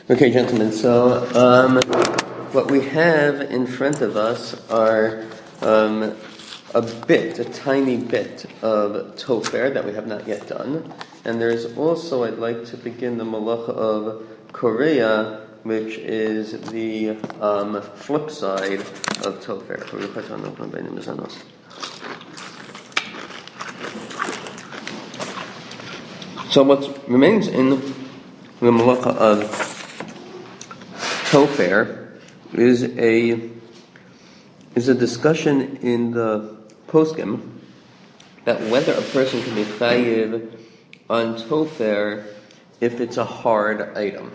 Okay, gentlemen, so what we have in front of us are a tiny bit of tofer that we have not yet done. And there's also, I'd like to begin the malacha of Korea, which is the flip side of tofer. So what remains in the malacha of Tofer is a discussion in the poskim that whether a person can be chayiv on Tofer if it's a hard item.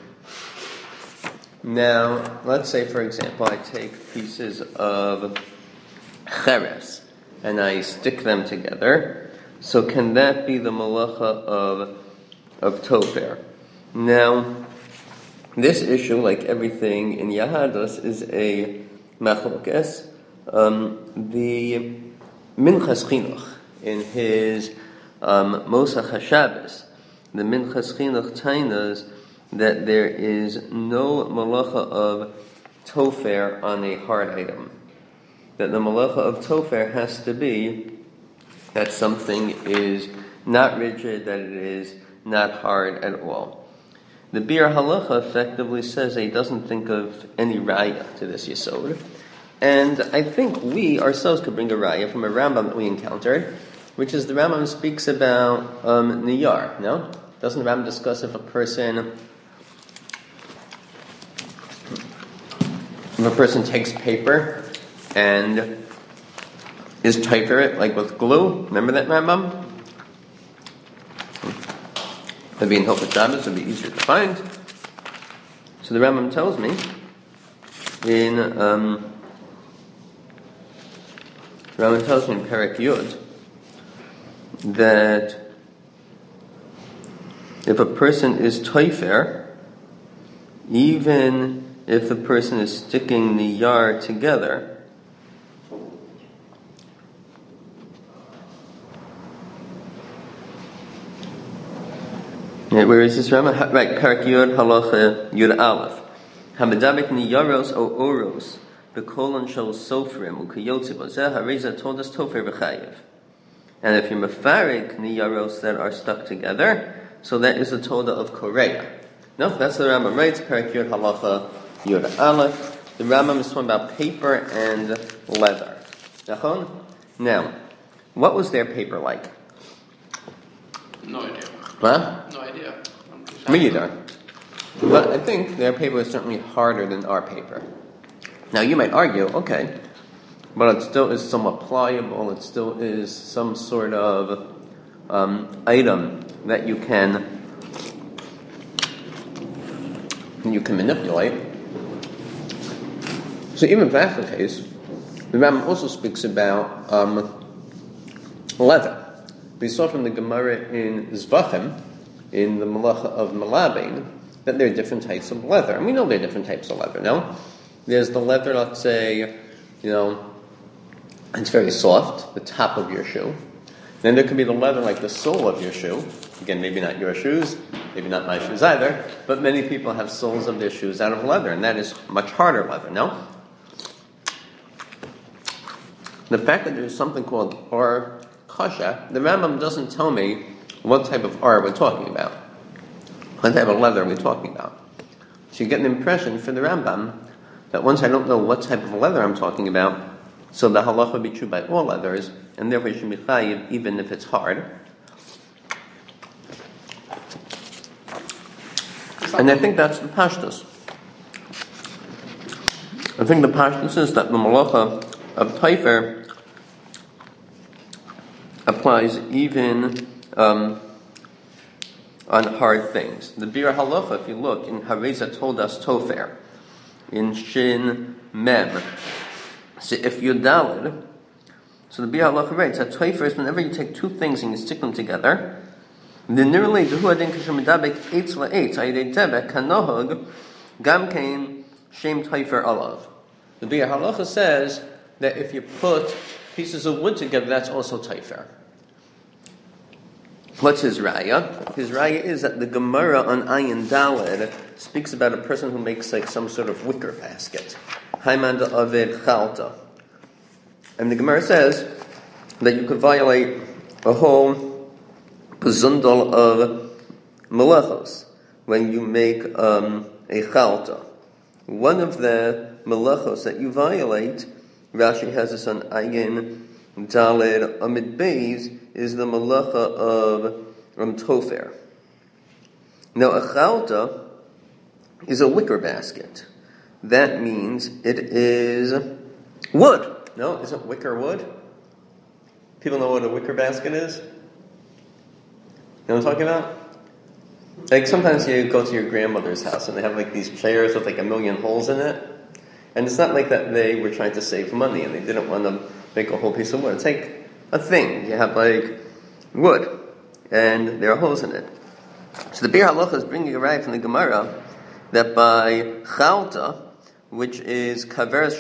Now, let's say, for example, I take pieces of cheres and I stick them together. So can that be the malacha of Tofer? Now, this issue, like everything in Yahadus, is a machlokes. The Minchas Chinuch, in his Mosach HaShabbos, the Minchas Chinuch tainas that there is no malacha of tofer on a hard item. That the malacha of tofer has to be that something is not rigid, that it is not hard at all. The Bir Halacha effectively says that he doesn't think of any raya to this yesod. And I think we ourselves could bring a raya from a Rambam that we encountered, which is the Rambam speaks about niyar, no? Doesn't the Rambam discuss if a person takes paper and is typer it like with glue? Remember that Rambam? That'd be in Hilchot Shabbos, would be easier to find. So the Rambam tells me in Perek Yud that if a person is toifer, even if the person is sticking the yar together, where is this Rambam? Right, Perek Yud Halacha Yud Aleph. Hamedabek niyaros o oros bekolon shel sofrim ukiyotzi bozeh hareza told us tofer v'chayev. And if you're mefarik niyaros that are stuck together, so that is the Toda of Korea. No, that's the Rambam writes. Perek Yud Halacha Yud Aleph. The Rambam is talking about paper and leather. Now, what was their paper like? No idea. Huh? No idea. Me either. But I think their paper is certainly harder than our paper. Now you might argue, okay, but it still is somewhat pliable, it still is some sort of item that you can manipulate. So even if that's the case, the Rambam also speaks about leather. We saw from the Gemara in Zvachim, in the Malacha of Malabain, that there are different types of leather. And we know there are different types of leather, no? There's the leather, let's say, it's very soft, the top of your shoe. Then there could be the leather like the sole of your shoe. Again, maybe not your shoes, maybe not my shoes either, but many people have soles of their shoes out of leather, and that is much harder leather, no? The fact that there's something called or kasha, the Rambam doesn't tell me what type of ar we're talking about. What type of leather we're talking about. So you get an impression for the Rambam that once I don't know what type of leather I'm talking about, so the halacha would be true by all leathers, and therefore you should be chayiv even if it's hard. And I think that's the pashtus. I think the pashtus is that the malacha of taifer applies even on hard things. The Bir Halacha, if you look, in Hareza told us Tofer, in Shin Mem, so if you're Dalid, so the Bir Halacha writes that Tofer is whenever you take two things and you stick them together, the nirulei dehu adin kasher medabek eitz la'eitz ayidei tebek kanohog gamkein shem Tofer alav. The Bir Halacha says that if you put pieces of wood together, that's also Tofer. What's his raya? His raya is that the Gemara on Ayin Daled speaks about a person who makes like some sort of wicker basket. Haiman da'aved chalta. And the Gemara says that you could violate a whole pazundal of malachos when you make a chalta. One of the malachos that you violate, Rashi has this on Ayin Daled Amid Beis, is the malacha of tofer. Now a chalta is a wicker basket. That means it is wood. No, isn't wicker wood? People know what a wicker basket is? You know what I'm talking about? Like sometimes you go to your grandmother's house and they have like these chairs with like a million holes in it. And it's not like that they were trying to save money and they didn't want to make a whole piece of wood. It's like a thing. You have like wood and there are holes in it. So the Bir Halacha is bringing a right from the Gemara that by chalta, which is kaveres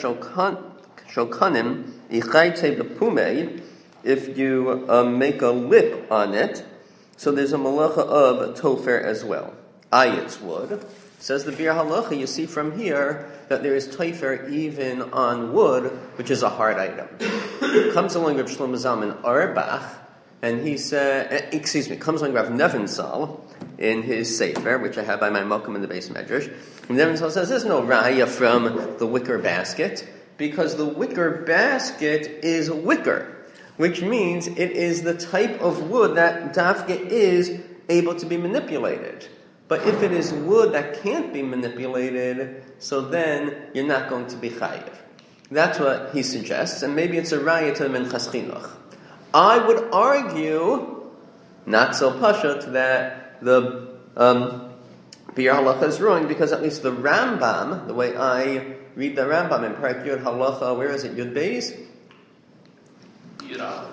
shokanim ichayte b'pumei, if you make a lip on it, so there's a malacha of tofer as well. Ayet's wood. Says the Bir Halacha, you see from here that there is tofer even on wood, which is a hard item. Comes along Rav Shlomo Zalman Auerbach, and he said, comes along Rav Nevinsal in his Sefer, which I have by my Malcolm in the base Medrash. And Nevinsal says there's no raya from the wicker basket, because the wicker basket is wicker, which means it is the type of wood that dafka is able to be manipulated. But if it is wood that can't be manipulated, so then you're not going to be chayiv. That's what he suggests, and maybe it's a raya to the Minchas Chinuch. I would argue, not so pashut, that the Bir Halacha is wrong, because at least the Rambam, the way I read the Rambam in Parak Yud Halacha, where is it, Yud Beis? Yud.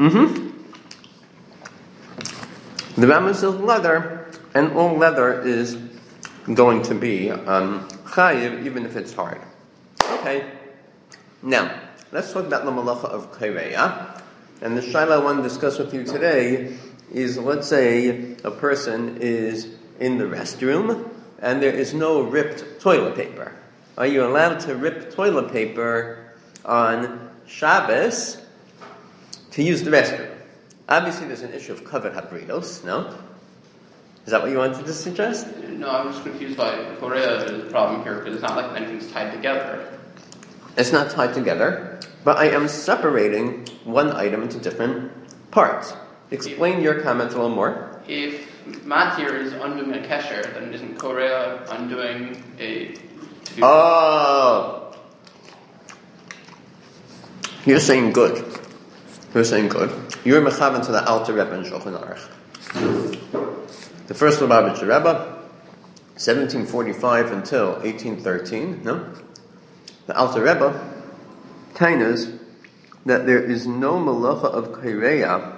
The Rambam says leather, and all leather is going to be chayiv, even if it's hard. Okay, now, let's talk about the malacha of kaireya. And the shaila I want to discuss with you today is, let's say a person is in the restroom and there is no ripped toilet paper. Are you allowed to rip toilet paper on Shabbos to use the restroom? Obviously there's an issue of kavod habridos, no? Is that what you wanted to suggest? No, I'm just confused by Korea. There's a problem here because it's not like anything's tied together. It's not tied together, but I am separating one item into different parts. Explain your comment a little more. If matir is undoing a kesher, then isn't Korea undoing a... Oh! You're saying good. You're saying good. You're mechavan to the Alter Rebbe in Shulchan Aruch. The first Lubavitcher Rebbe, 1745 until 1813, no? The Alter Rebbe tainas that there is no malacha of kaireya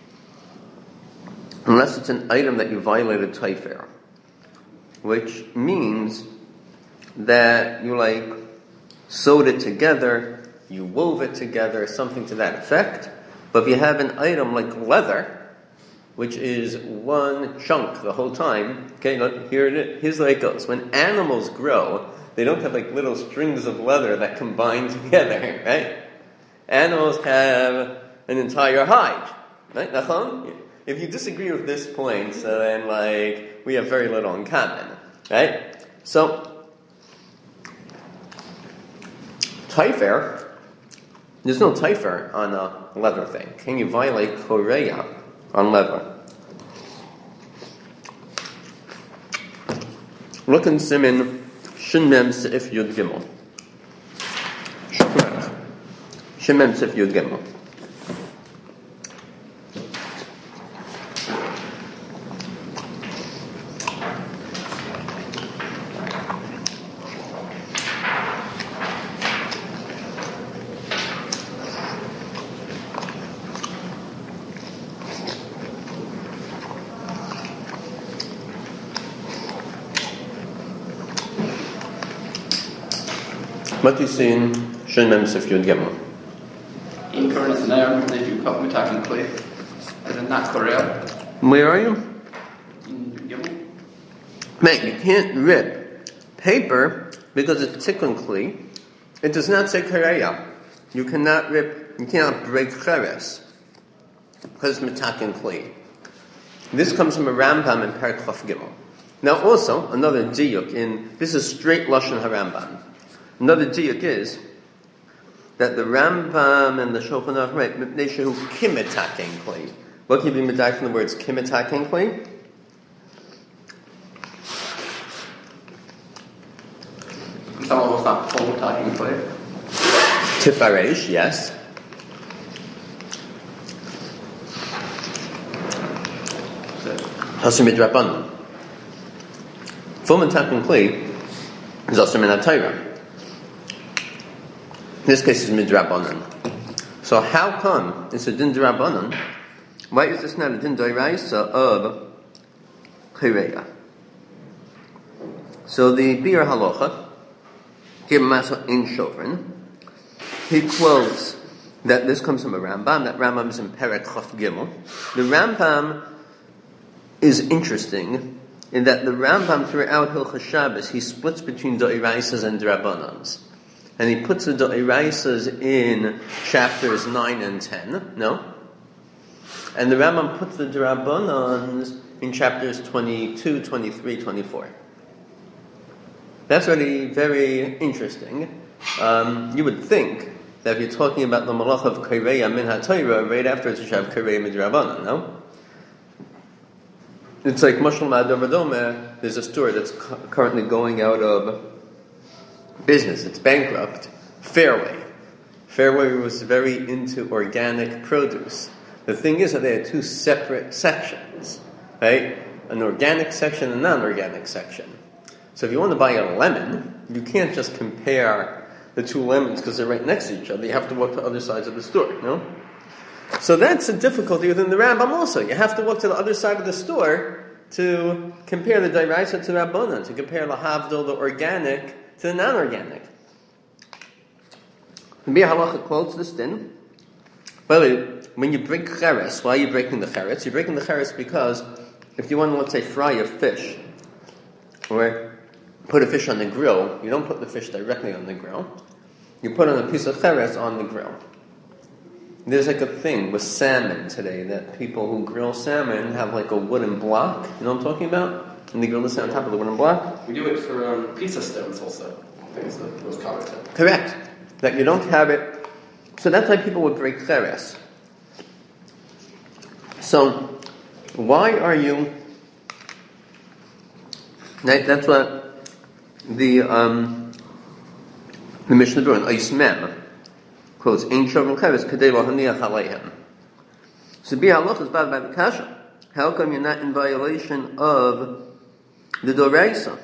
unless it's an item that you violated taifer, which means that you sewed it together, you wove it together, something to that effect. But if you have an item like leather, which is one chunk the whole time, okay, here's the way it goes. When animals grow, they don't have little strings of leather that combine together, right? Animals have an entire hide, right? If you disagree with this point, so then we have very little in common, right? So, taifer, there's no taifer on a leather thing. Can you violate koreya on leather? Look in Simin Shin Mem Seif Yud Gimel. Shin Mem Seif Yud Gimel. What do you see in Shin Mem Seif Yud Gimel? In current scenario, they do cut mitakin clay. Is it not Korea? Where are you? In Yud Gimel? Man, you can't rip paper, because it's tikkun kli, it does not say kareya. You cannot break cheres, because it's mitakin kli. This comes from a Rambam in Perek Chaf Gimel. Now also, another diyuk this is straight Lashon HaRambam. Another diyuk is that the Rambam and the Shulchan Aruch write, Mipnei shehu kimitakin kli. What can you be medayek from the words kimitakin kli? Someone was not full talking kli. Tifaresh, yes. Asur midrabanan. Full mitakin kli is asur min haTorah. In this case, it's midrabanan. So how come it's a din drabanan? Why is this not a din d'oraisa of Chireya? So the Bir Halacha, Kirmasa in Shofrin, he quotes that this comes from a Rambam. That Rambam is in Perek Chaf Gimel. The Rambam is interesting in that the Rambam throughout Hilchos Shabbos he splits between d'oraisas and drabanans. And he puts the d'oraisas in chapters 9 and 10, no? And the Rambam puts the d'rabanans in chapters 22, 23, 24. That's really very interesting. You would think that if you're talking about the malach of Kareya min haTorah, right after it, you should have Kareya midrabanan, no? It's like Mashal Ma'adar. There's a store that's currently going out of business. It's bankrupt. Fairway. Fairway was very into organic produce. The thing is that they had two separate sections, right? An organic section and a non-organic section. So if you want to buy a lemon, you can't just compare the two lemons because they're right next to each other. You have to walk to other sides of the store, no? So that's a difficulty within the Rambam also. You have to walk to the other side of the store to compare the d'oraisa to Rabbanan, to compare the havdol, the organic, to the non-organic. The Bir Halacha quotes this din. By the way, when you break cheres, why are you breaking the cheres? You're breaking the cheres because if you want to, let's say, fry a fish, or put a fish on the grill, you don't put the fish directly on the grill. You put on a piece of cheres on the grill. There's like a thing with salmon today that people who grill salmon have like a wooden block. You know what I'm talking about? And they grill this on top of the wooden block. We do it for pizza stones also. I think it's the most common thing. Correct. That you don't have it. So that's why people would break cheres. So, why are you... That's what the Mishnah Berurah, Eis Mem, quotes, Ein Shovin Cheres Kadei Lahaniach Aleihem. So Bir Halacha is bad by the Kasha. How come you're not in violation of the d'oraisa?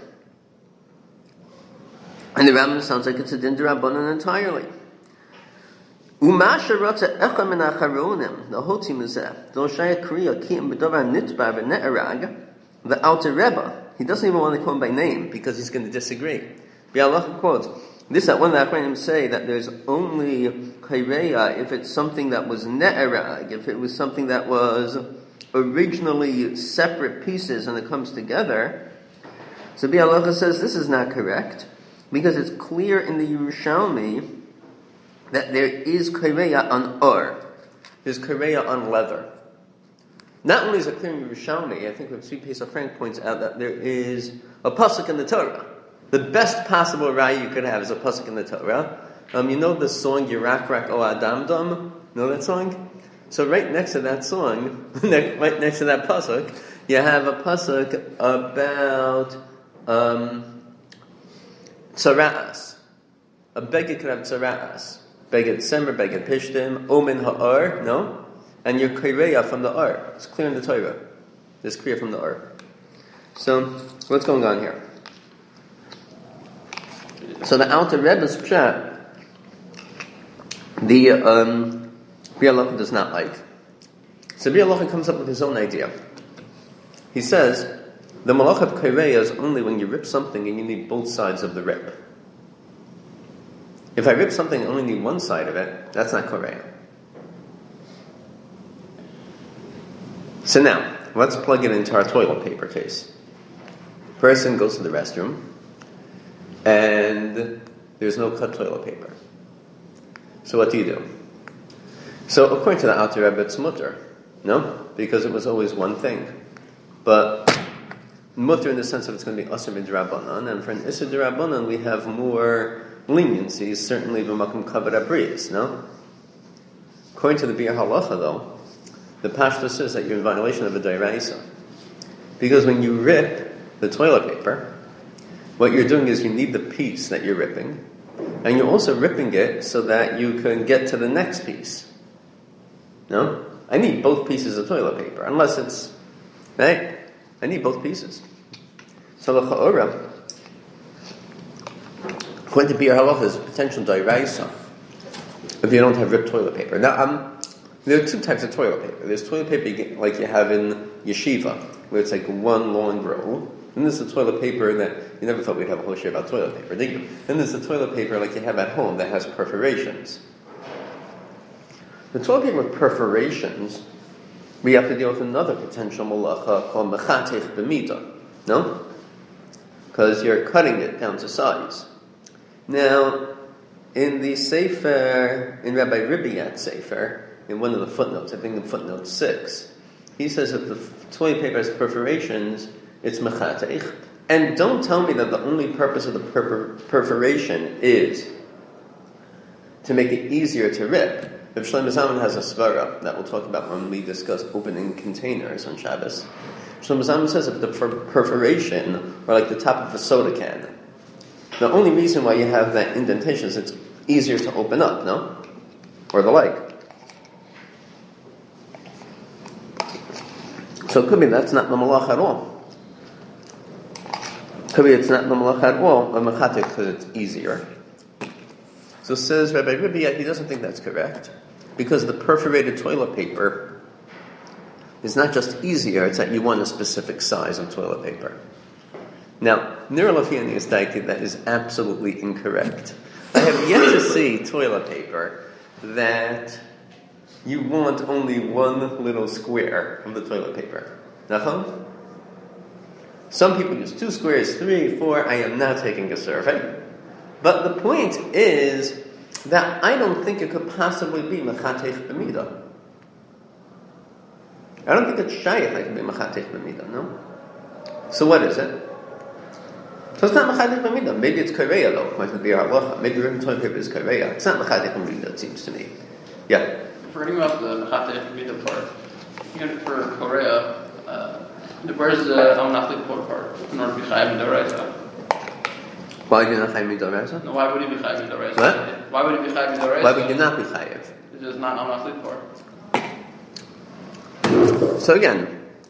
And the Rambam sounds like it's a din d'Rabbanan entirely. Umasha Ratza Echa Min Acharonim, the whole team is that. Doshaya Kriya Kiyim B'Davar Nitbar V'Ne'erag, the Alter Rebbe, he doesn't even want to call him by name because he's going to disagree. Bir Halacha quotes, this that one of the Achronim say that there's only Kaireya if it's something that was Ne'erag, if it was something that was originally separate pieces and it comes together. So Bir Halacha says this is not correct because it's clear in the Yerushalmi that there is Kaireya on or. There's Kaireya on leather. Not only is it clear in Yerushalmi, I think Tzvi Pesach Frank points out that there is a pasuk in the Torah. The best possible raya you could have is a pasuk in the Torah. You know the song Yirak Rak O Adam Dam? Know that song? So right next to that song, right next to that pasuk, you have a pasuk about tzara'as. A beged could have tzara'as. Beged Semer, Beged Pishtim, Omen Ha'ar, no? And your Kaireya from the Ar. It's clear in the Torah. It's clear from the Ar. So, what's going on here? So the Alter Rebbe's pshat, the Bir Halacha does not like. So Bir Halacha comes up with his own idea. He says, the malach of Kaireya is only when you rip something and you need both sides of the rip. If I rip something and only need one side of it, that's not Kaireya. So now, let's plug it into our toilet paper case. Person goes to the restroom, and there's no cut toilet paper. So what do? So according to the Alter Rebbe, it's mutter, no? Because it was always one thing. But mutter in the sense of it's going to be asr midrabanan, and for an isr derabanan we have more leniencies, certainly b'makom kavod abriyos, no? According to the Biur Halacha, though, the pashtus says that you're in violation of a d'oraisa. Because when you rip the toilet paper, what you're doing is you need the piece that you're ripping, and you're also ripping it so that you can get to the next piece. No? I need both pieces of toilet paper, unless it's, right? I need both pieces. So the cha'ora, according to Biur Halacha, is a potential d'oraisa if you don't have ripped toilet paper. Now, there are two types of toilet paper. There's toilet paper like you have in yeshiva, where it's like one long roll. And there's the toilet paper that you never thought we'd have a whole share about toilet paper, did you? Then there's the toilet paper like you have at home that has perforations. The toilet paper with perforations, we have to deal with another potential malacha called mechatech b'mida. No? Because you're cutting it down to size. Now, in the Sefer, in Rabbi Ribiat's Sefer, in one of the footnotes, I think in footnote 6, he says that the toilet paper has perforations, it's mechatech. And don't tell me that the only purpose of the perforation is to make it easier to rip. If Shlomo Zalman has a svara that we'll talk about when we discuss opening containers on Shabbos, Shlomo Zalman says that the perforation, or like the top of a soda can, the only reason why you have that indentation is it's easier to open up, no? Or the like. So it could be that's not the malach at all. Could be it's not the malach at all, but mechatek because it's easier. So says Rabbi Ribiat, he doesn't think that's correct, because the perforated toilet paper is not just easier, it's that you want a specific size of toilet paper. Now, Nir Lafiani is daiki, that is absolutely incorrect. I have yet to see toilet paper that you want only one little square of the toilet paper. Nachon? Some people use 2 squares, 3, 4. I am not taking a survey. But the point is that I don't think it could possibly be mechatech b'mida. I don't think it's shayach that could be mechatech b'mida, no? So what is it? So it's not mechatech b'mida. Maybe it's koreya though, according to the Biur Halacha. Maybe written toilet paper is koreya. It's not mechatech b'mida, it seems to me. Yeah? Forgetting about the mechatech b'mida part, even for koreya, where's the al-nachlik part in order to be chayav midoraisa? Why do you not chayav midoraisa? No, why would he be chayav midoraisa? What? Why would he be chayav midoraisa? Why would you not be chayav? It is not al-nachlik part. So again,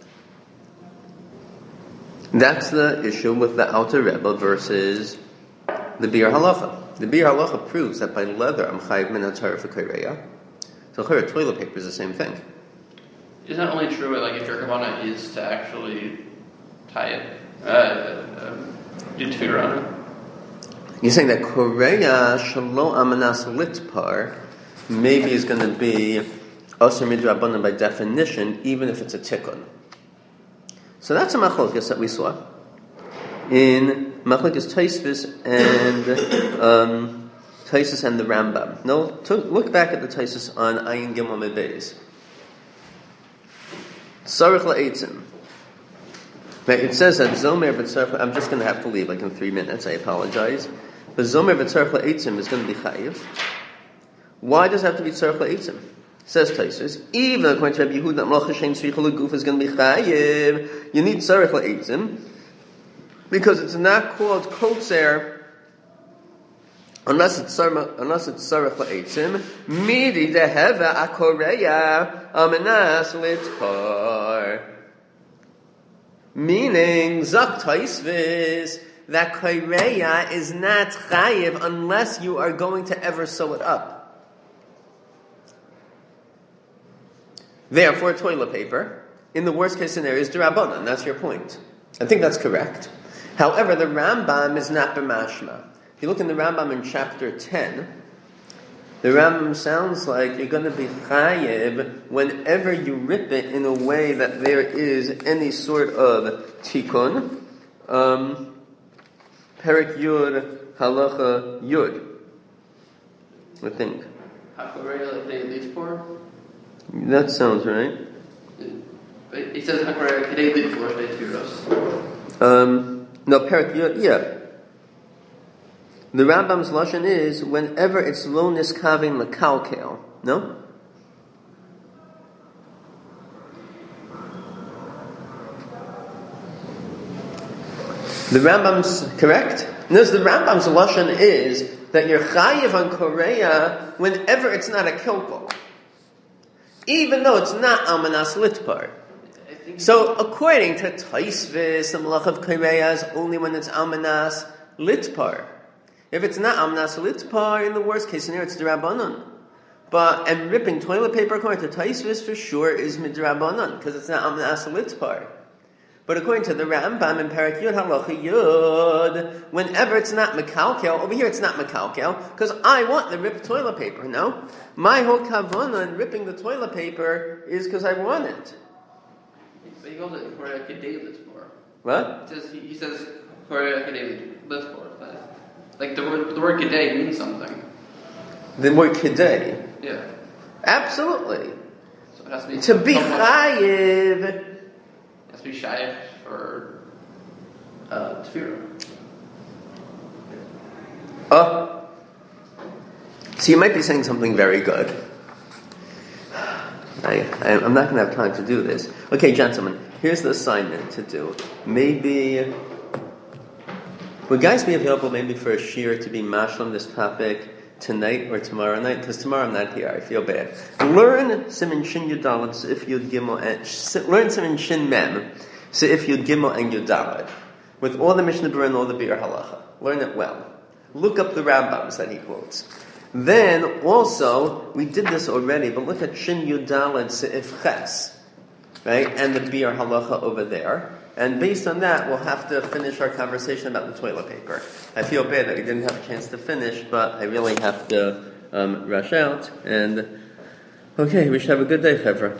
that's the issue with the Alter Rebbe versus the Biur Halacha. The Biur Halacha proves that by leather I'm chayav min haTorah for koreya. So toilet paper is the same thing. Isn't that only true like if your kavanah is to actually tie it, do tefillah on it? You're saying that koreya shelo amanas litpar maybe is going to be asur midrabanan by definition, even if it's a tikkun. So that's a machlokes that we saw in machlokes Tosfos and Tosfos and the Rambam. No, look back at the Tosfos on Ayin Gimel Beis. Sarich la'etzim. It says that Zomer b'tzarech. I'm just going to have to leave like in 3 minutes. I apologize. But Zomer b'tzarech la'etzim is going to be chayiv. Why does it have to be tzarech la'etzim? Says Tosfos, even according to Rabbi Yehuda, Melacha shein tzricha l'guf is going to be chayiv. You need tzarech la'etzim because it's not called kotzer unless it's tzarech la'etzim. Midi deheva akoreya amenas litkar. Meaning, Zak Tosfos, that koreya is not chayiv unless you are going to ever sew it up. Therefore, toilet paper, in the worst case scenario, is d'Rabbanan. That's your point. I think that's correct. However, the Rambam is not b'mashma. If you look in the Rambam in chapter 10, the Rambam sounds like you're going to be chayiv whenever you rip it in a way that there is any sort of tikkun. Perek Yud, Halacha Yud. I think. HaKorea, like they lead for? That sounds right. It says HaKorea, Kedei lead for Shtei Tiros. No, Perek Yud, yeah. The Rambam's lashon is whenever it's lo niskavin lekalkel. No? The Rambam's correct? No, the Rambam's lashon is that you're chayiv on Korea whenever it's not a kilkul, even though it's not almanas litpar. So according to Taisvis, the malach of Korea is only when it's almanas litpar. If it's not almanas litpar, in the worst case scenario, it's d'Rabbanan. And ripping toilet paper according to Taisvis for sure is midrabanan because it's not almanas litpar. But according to the Rambam in Perek Yud Halacha Yud, whenever it's not mekalkel, over here it's not mekalkel, because I want the ripped toilet paper, no? My whole kavanah in ripping the toilet paper is because I want it. But he calls it Korea Kedei lead for. What? He says Korea Kedei lead for. Like the word Kedei means something. The word kidei. Yeah. Absolutely. So it has to be chayiv. It has to be shaykh for tefillah. So you might be saying something very good. I'm not going to have time to do this. Okay, gentlemen, here's the assignment to do. Maybe, would guys be available maybe for a shir to be mashlim this topic tonight or tomorrow night? Because tomorrow I'm not here. I feel bad. Learn Siman Shin Yudalit, so if Yud Gimel, learn Siman Shin Mem, so if Yud Gimel and Yudalit, with all the Mishnah Berurah and all the Biur Halacha. Learn it well. Look up the Rambams that he quotes. Then also, we did this already, but look at Shin Yudalit Seif Ches, right? And the Biur Halacha over there. And based on that, we'll have to finish our conversation about the toilet paper. I feel bad that we didn't have a chance to finish, but I really have to rush out. And okay, we should have a good day, Chevra.